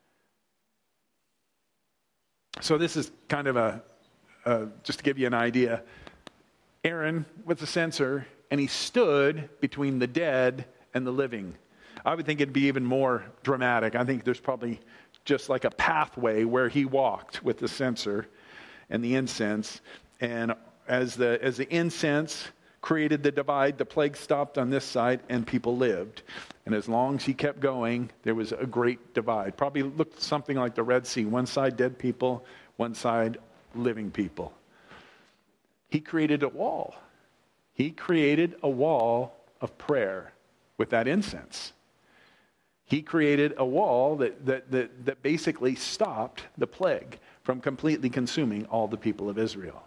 So this is kind of just to give you an idea, Aaron with the censer, and he stood between the dead and the living. I would think it'd be even more dramatic. I think there's probably just like a pathway where he walked with the censer and the incense, and as the incense created the divide, the plague stopped on this side and people lived. And as long as he kept going, there was a great divide. Probably looked something like the Red Sea. One side dead people, one side living people. He created a wall. He created a wall of prayer with that incense. He created a wall that basically stopped the plague from completely consuming all the people of Israel.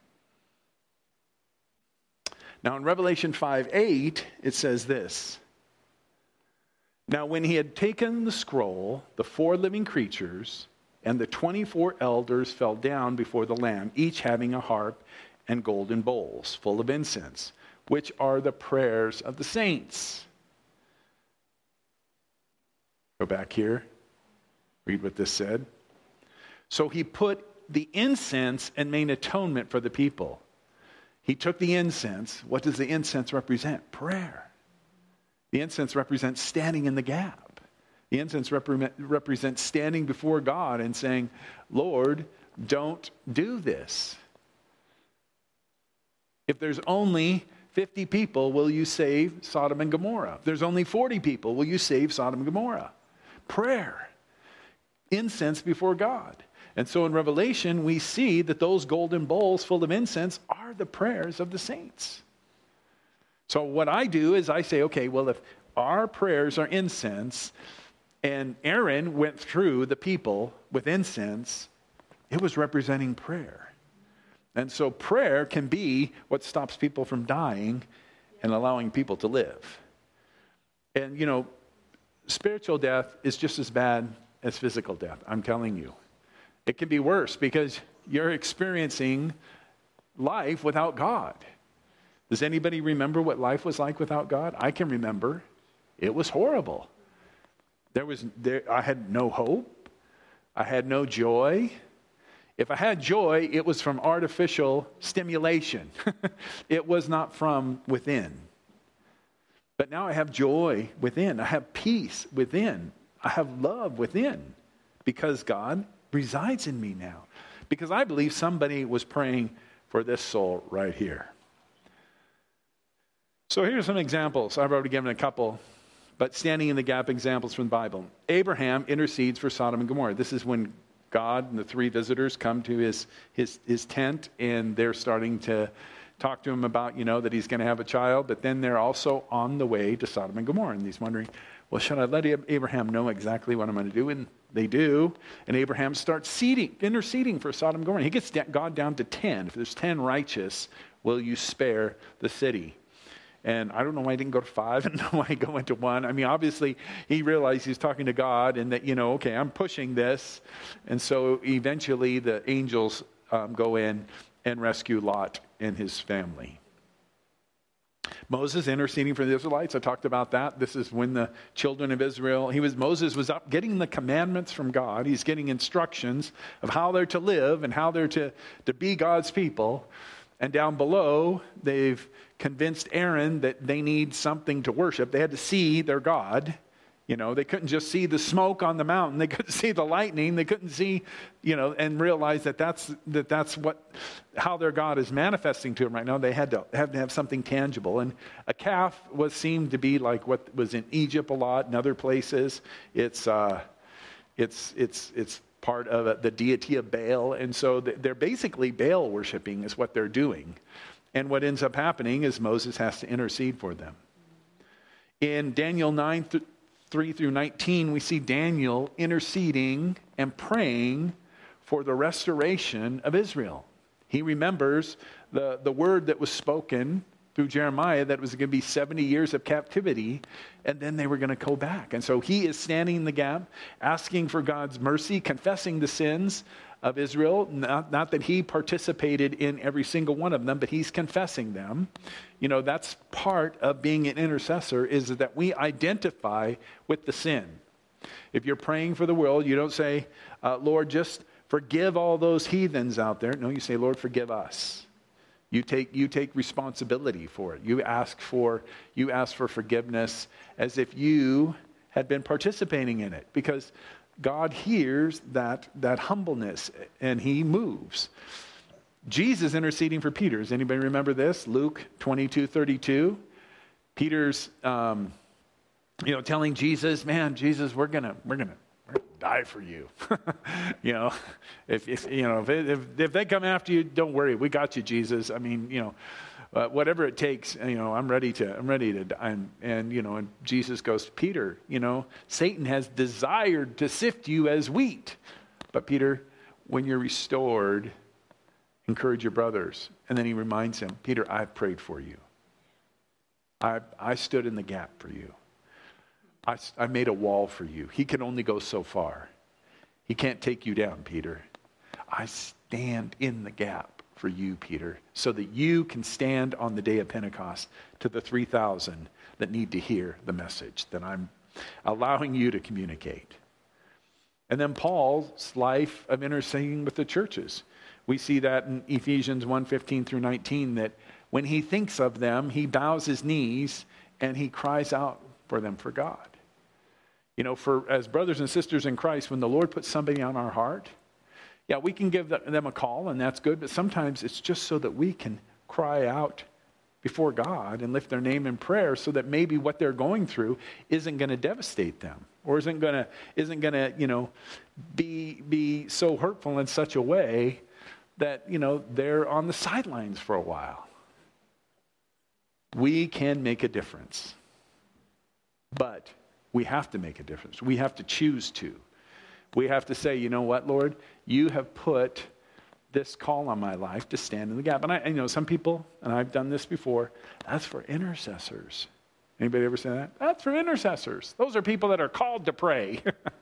Now in Revelation 5:8, it says this: "Now when he had taken the scroll, the 4 living creatures and the 24 elders fell down before the Lamb, each having a harp and golden bowls full of incense, which are the prayers of the saints." Go back here. Read what this said. "So he put the incense and made atonement for the people." He took the incense. What does the incense represent? Prayer. The incense represents standing in the gap. The incense represents standing before God and saying, "Lord, don't do this. If there's only 50 people, will you save Sodom and Gomorrah? If there's only 40 people, will you save Sodom and Gomorrah?" Prayer. Incense before God. And so in Revelation, we see that those golden bowls full of incense are the prayers of the saints. So what I do is I say, okay, well, if our prayers are incense, and Aaron went through the people with incense, it was representing prayer. And so prayer can be what stops people from dying and allowing people to live. And, spiritual death is just as bad as physical death, I'm telling you. It can be worse because you're experiencing life without God. Does anybody remember what life was like without God? I can remember. It was horrible. I had no hope. I had no joy. If I had joy, it was from artificial stimulation. It was not from within. But now I have joy within. I have peace within. I have love within because God resides in me now. Because I believe somebody was praying for this soul right here. So here's some examples. I've already given a couple, but standing in the gap examples from the Bible. Abraham intercedes for Sodom and Gomorrah. This is when God and the three visitors come to his tent, and they're starting to talk to him about, that he's going to have a child. But then they're also on the way to Sodom and Gomorrah. And he's wondering, well, should I let Abraham know exactly what I'm going to do? And they do. And Abraham starts interceding for Sodom and Gomorrah. He gets God down to 10. If there's 10 righteous, will you spare the city? And I don't know why he didn't go to 5 and why he went to 1. I mean, obviously, he realized he's talking to God and that, okay, I'm pushing this. And so eventually the angels go in and rescue Lot and his family. Moses interceding for the Israelites. I talked about that. This is when the children of Israel, Moses was up getting the commandments from God. He's getting instructions of how they're to live and how they're to be God's people. And down below, they've convinced Aaron that they need something to worship. They had to see their God. They couldn't just see the smoke on the mountain. They couldn't see the lightning. They couldn't see, and realize that's how their God is manifesting to them right now. They had to have something tangible. And a calf seemed to be like what was in Egypt a lot and other places. It's part of the deity of Baal. And so they're basically Baal worshiping is what they're doing. And what ends up happening is Moses has to intercede for them. In Daniel 9:3-19, we see Daniel interceding and praying for the restoration of Israel. He remembers the word that was spoken through Jeremiah that it was going to be 70 years of captivity, and then they were going to go back. And so he is standing in the gap, asking for God's mercy, confessing the sins of Israel. Not that he participated in every single one of them, but he's confessing them. That's part of being an intercessor, is that we identify with the sin. If you're praying for the world, you don't say, Lord, just forgive all those heathens out there. No, you say, Lord, forgive us. You take responsibility for it. You ask for forgiveness as if you had been participating in it, because God hears that humbleness and he moves. Jesus interceding for Peter. Does anybody remember this? Luke 22:32. Peter's telling Jesus, man, Jesus, we're gonna die for you. If they come after you, don't worry, we got you, Jesus. I mean, whatever it takes, I'm ready to die. And Jesus goes, Peter, Satan has desired to sift you as wheat. But Peter, when you're restored, encourage your brothers. And then he reminds him, Peter, I've prayed for you. I stood in the gap for you. I made a wall for you. He can only go so far. He can't take you down, Peter. I stand in the gap for you, Peter, so that you can stand on the day of Pentecost to the 3,000 that need to hear the message that I'm allowing you to communicate. And then Paul's life of interceding with the churches. We see that in Ephesians 1:15-19, that when he thinks of them, he bows his knees and he cries out for them for God. As brothers and sisters in Christ, when the Lord puts somebody on our heart, yeah, we can give them a call, and that's good, but sometimes it's just so that we can cry out before God and lift their name in prayer, so that maybe what they're going through isn't going to devastate them, or isn't going to be so hurtful in such a way that they're on the sidelines for a while. We can make a difference, but we have to make a difference. We have to choose to. We have to say, you know what, Lord, you have put this call on my life to stand in the gap. And I know some people, and I've done this before, that's for intercessors. Anybody ever say that? That's for intercessors. Those are people that are called to pray.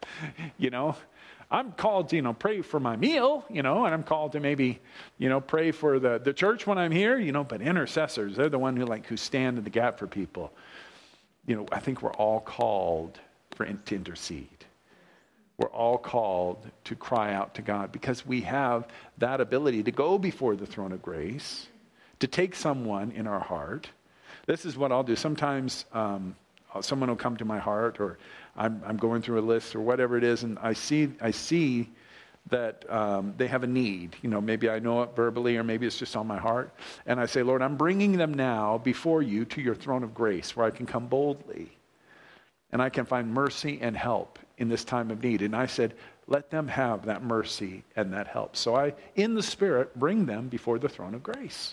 I'm called to, pray for my meal, and I'm called to maybe, pray for the church when I'm here, but intercessors, they're the one who stand in the gap for people. I think we're all called to intercede. We're all called to cry out to God, because we have that ability to go before the throne of grace, to take someone in our heart. This is what I'll do. Sometimes someone will come to my heart, or I'm going through a list or whatever it is, and I see that they have a need. Maybe I know it verbally, or maybe it's just on my heart. And I say, Lord, I'm bringing them now before you to your throne of grace, where I can come boldly and I can find mercy and help in this time of need. And I said, let them have that mercy and that help. So I, in the Spirit, bring them before the throne of grace.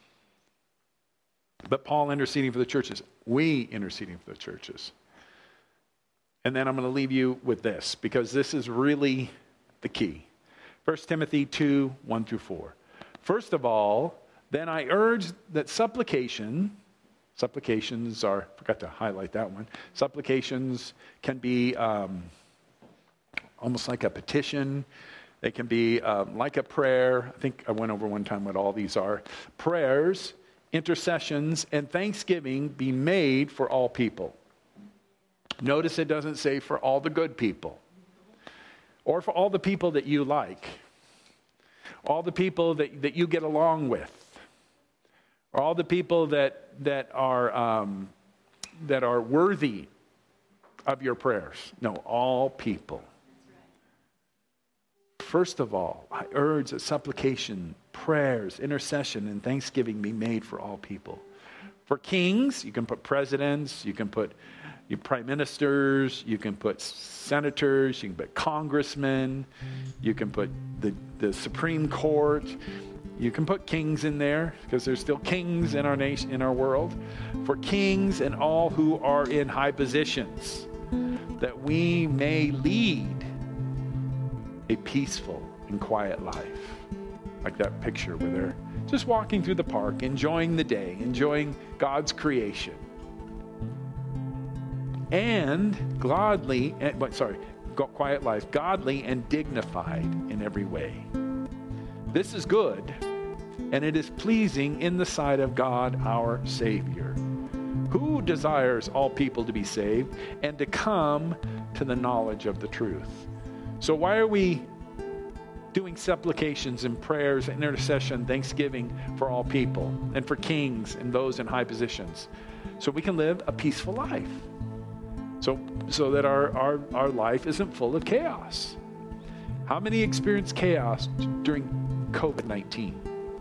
But Paul interceding for the churches. We interceding for the churches. And then I'm going to leave you with this, because this is really the key. 1 Timothy 2, 1 through 4. First of all, then I urge that supplications are, forgot to highlight that one. Supplications can be almost like a petition. They can be like a prayer. I think I went over one time what all these are. Prayers, intercessions, and thanksgiving be made for all people. Notice it doesn't say for all the good people, or for all the people that you like, all the people that you get along with, or all the people that are worthy of your prayers. No, all people. First of all, I urge that supplication, prayers, intercession, and thanksgiving be made for all people. For kings, you can put presidents, you can put your prime ministers, you can put senators, you can put congressmen, you can put the Supreme Court, you can put kings in there, because there's still kings in our nation, in our world. For kings and all who are in high positions, that we may lead a peaceful and quiet life. Like that picture where they're just walking through the park, enjoying the day, enjoying God's creation. And quiet life, godly and dignified in every way. This is good, and it is pleasing in the sight of God our Savior, who desires all people to be saved and to come to the knowledge of the truth. So why are we doing supplications and prayers and intercession, thanksgiving for all people and for kings and those in high positions? So we can live a peaceful life. So that our life isn't full of chaos. How many experienced chaos during COVID-19?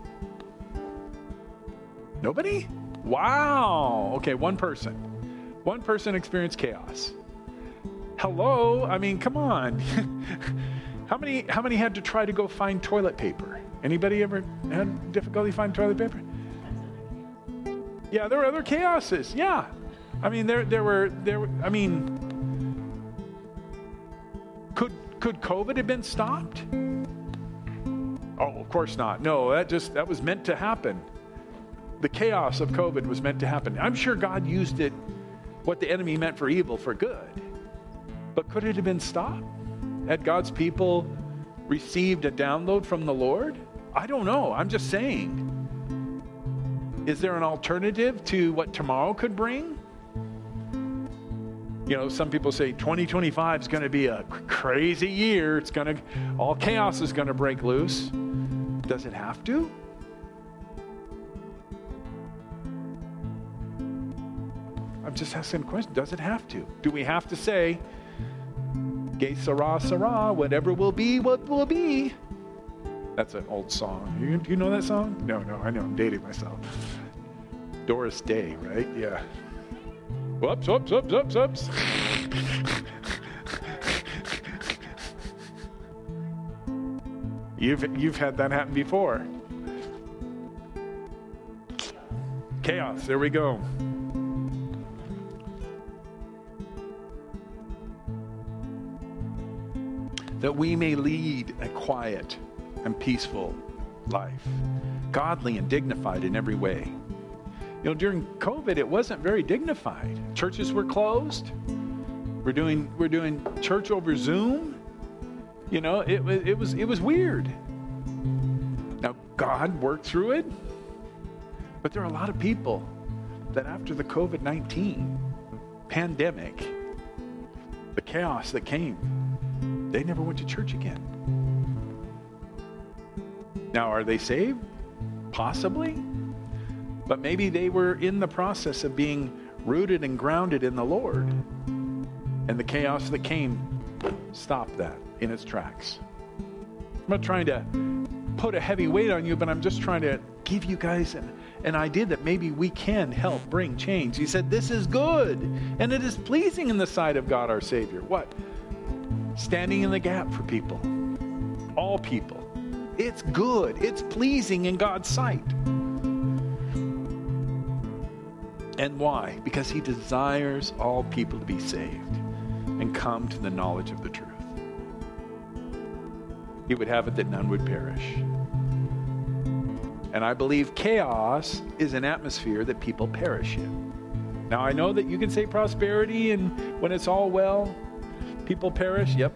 Nobody? Wow. Okay, one person. One person experienced chaos. Hello? I mean, come on. How many had to try to go find toilet paper? Anybody ever had difficulty finding toilet paper? Yeah, there were other chaoses. Yeah. I mean, there were. I mean, could COVID have been stopped? Oh, of course not. No, that was meant to happen. The chaos of COVID was meant to happen. I'm sure God used it, what the enemy meant for evil, for good. But could it have been stopped? Had God's people received a download from the Lord? I don't know. I'm just saying. Is there an alternative to what tomorrow could bring? You know, some people say 2025 is going to be a crazy year. All chaos is going to break loose. Does it have to? I'm just asking a question. Does it have to? Do we have to say, "Que sera, sera, whatever will be, what will be"? That's an old song. Do you know that song? No, I know. I'm dating myself. Doris Day, right? Yeah. Whoops. You've had that happen before. Chaos, there we go. That we may lead a quiet and peaceful life, godly and dignified in every way. You know, during COVID, it wasn't very dignified. Churches were closed. We're doing church over Zoom. You know, it was weird. Now, God worked through it, but there are a lot of people that after the COVID-19 pandemic, the chaos that came, they never went to church again. Now, are they saved? Possibly. But maybe they were in the process of being rooted and grounded in the Lord. And the chaos that came stopped that in its tracks. I'm not trying to put a heavy weight on you, but I'm just trying to give you guys an idea that maybe we can help bring change. He said, this is good, and it is pleasing in the sight of God our Savior. What? standing in the gap for people, all people. It's good. It's pleasing in God's sight. And why? Because he desires all people to be saved and come to the knowledge of the truth. He would have it that none would perish. And I believe chaos is an atmosphere that people perish in. Now, I know that you can say prosperity, and when it's all well, people perish. Yep.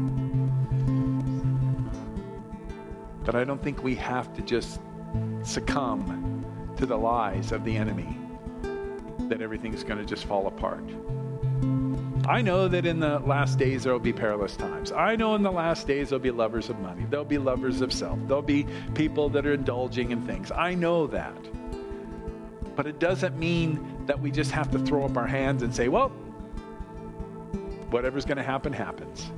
But I don't think we have to just succumb to the lies of the enemy that everything's going to just fall apart. I know that in the last days there will be perilous times. I know in the last days there'll be lovers of money. There'll be lovers of self. There'll be people that are indulging in things. I know that. But it doesn't mean that we just have to throw up our hands and say, well, whatever's going to happen, happens.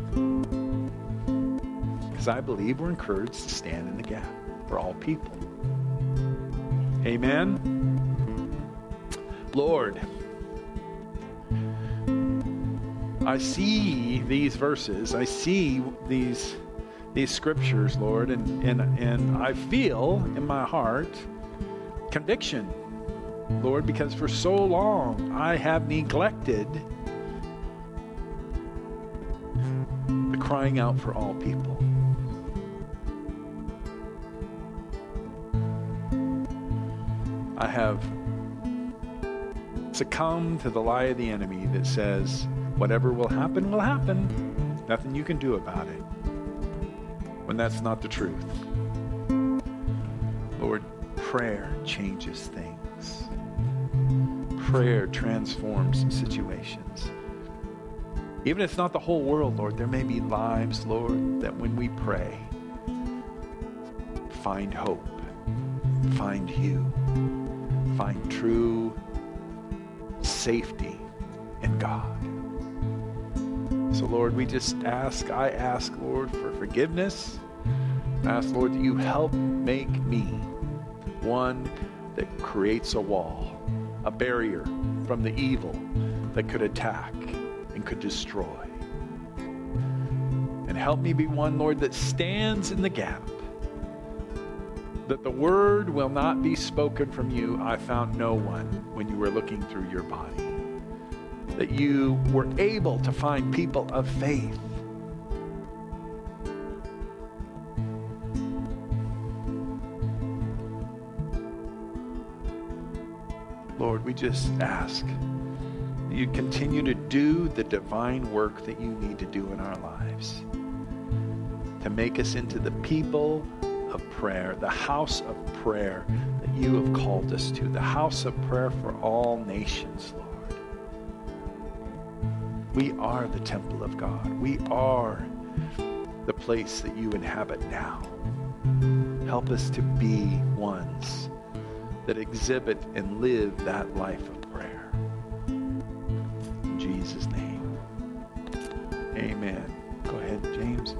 Because I believe we're encouraged to stand in the gap for all people. Amen. Lord, I see these verses. I see these scriptures, Lord, and I feel in my heart conviction, Lord, because for so long I have neglected the crying out for all people. I have succumbed to the lie of the enemy that says, whatever will happen, will happen. Nothing you can do about it. When that's not the truth. Lord, prayer changes things. Prayer transforms situations. Even if it's not the whole world, Lord, there may be lives, Lord, that when we pray, find hope, find you, find true safety in God. So, Lord, I ask, Lord, for forgiveness. I ask, Lord, that you help make me one that creates a wall, a barrier from the evil that could attack and could destroy. And help me be one, Lord, that stands in the gap, that the word will not be spoken from you. I found no one when you were looking through your body. That you were able to find people of faith. Lord, we just ask that you continue to do the divine work that you need to do in our lives. To make us into the people of prayer, the house of prayer that you have called us to, the house of prayer for all nations, Lord. We are the temple of God. We are the place that you inhabit now. Help us to be ones that exhibit and live that life of prayer. In Jesus' name, amen. Go ahead, James.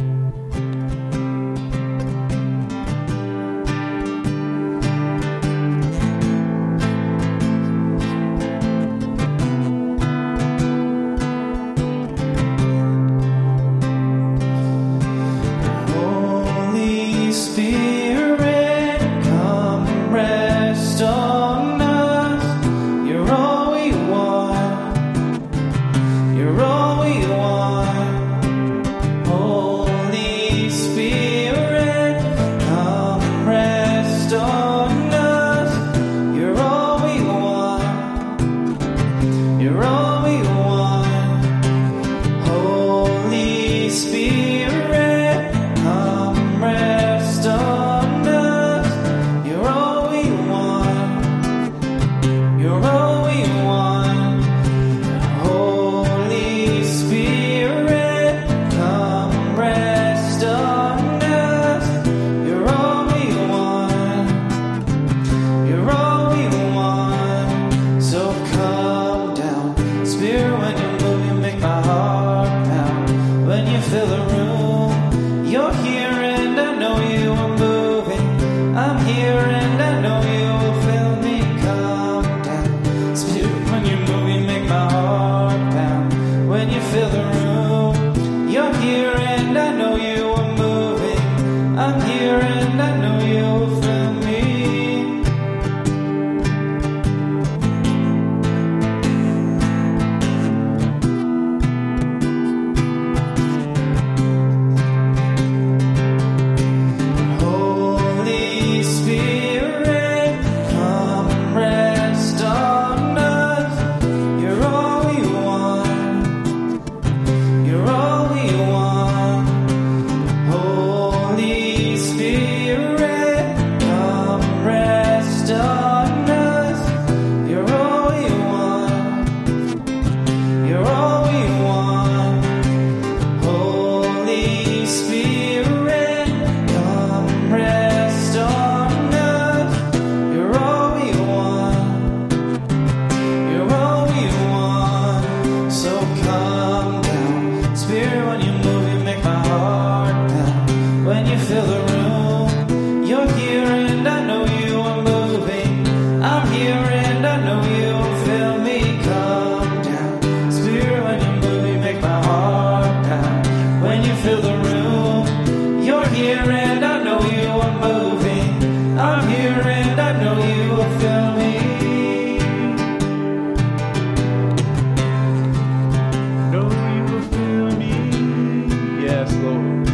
Fill the room, you're you fill the room. You're here and I know you are moving. I'm here and I know you will fill me. Know you will fill me. Yes, Lord.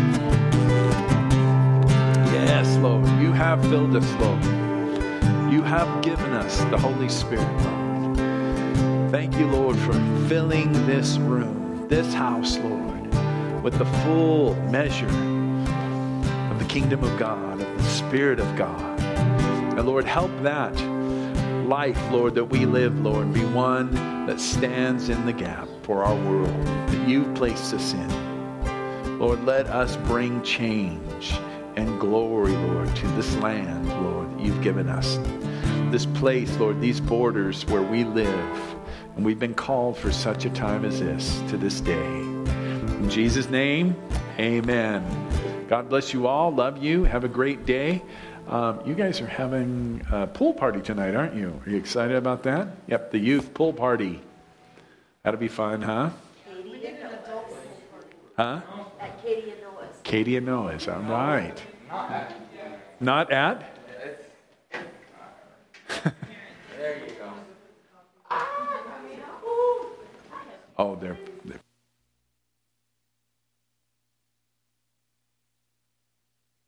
Yes, Lord. You have filled us, Lord. You have given us the Holy Spirit, Lord. Thank you, Lord, for filling this room, this house, Lord, with the full measure of the kingdom of God, of the Spirit of God. And Lord, help that life, Lord, that we live, Lord, be one that stands in the gap for our world that you've placed us in. Lord, let us bring change and glory, Lord, to this land, Lord, that you've given us. This place, Lord, these borders where we live. And we've been called for such a time as this, to this day. In Jesus' name, amen. God bless you all. Love you. Have a great day. You guys are having a pool party tonight, aren't you? Are you excited about that? Yep, the youth pool party. That'll be fun, huh? Huh? At Katie and Noah's. Katie and Noah's, all right. Not at? There you go. Oh, they're